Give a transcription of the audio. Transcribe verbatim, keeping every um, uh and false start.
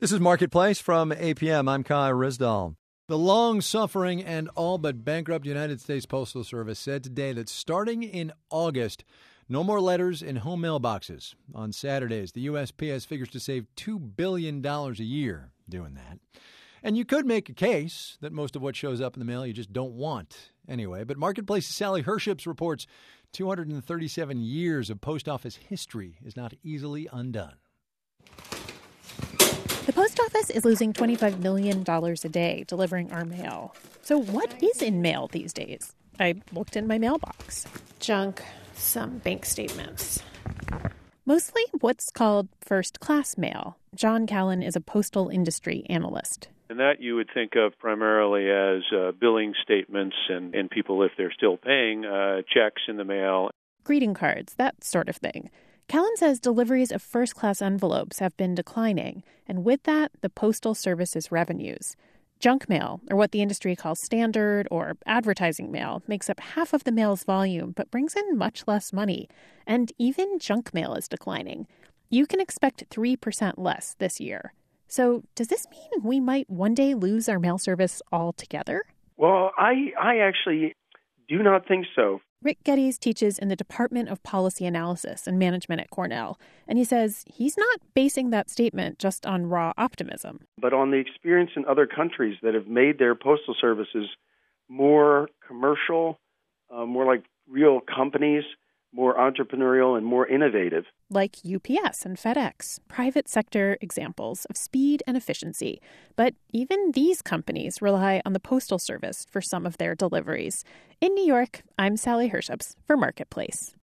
This is Marketplace from A P M. I'm Kai Rizdal. The long-suffering and all but bankrupt United States Postal Service said today that starting in August, no more letters in home mailboxes. On Saturdays, the U S P S figures to save two billion dollars a year doing that. And you could make a case that most of what shows up in the mail you just don't want anyway. But Marketplace's Sally Herships reports two hundred thirty-seven years of post office history is not easily undone. The post office is losing twenty-five million dollars a day delivering our mail. So what is in mail these days? I looked in my mailbox. Junk, some bank statements. Mostly what's called first-class mail. John Callan is a postal industry analyst. And that you would think of primarily as uh, billing statements and, and people, if they're still paying, uh, checks in the mail. Greeting cards, that sort of thing. Callan says deliveries of first-class envelopes have been declining, and with that, the Postal Service's revenues. Junk mail, or what the industry calls standard or advertising mail, makes up half of the mail's volume but brings in much less money. And even junk mail is declining. You can expect three percent less this year. So does this mean we might one day lose our mail service altogether? Well, I, I actually do not think so. Rick Geddes teaches in the Department of Policy Analysis and Management at Cornell, and he says he's not basing that statement just on raw optimism. But on the experience in other countries that have made their postal services more commercial, uh, more like real companies, more entrepreneurial and more innovative. Like U P S and FedEx, private sector examples of speed and efficiency. But even these companies rely on the Postal Service for some of their deliveries. In New York, I'm Sally Herships for Marketplace.